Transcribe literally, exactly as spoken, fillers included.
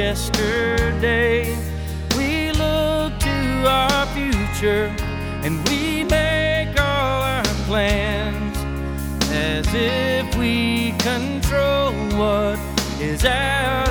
yesterday. We look to our future and we make all our plans as if we control what is out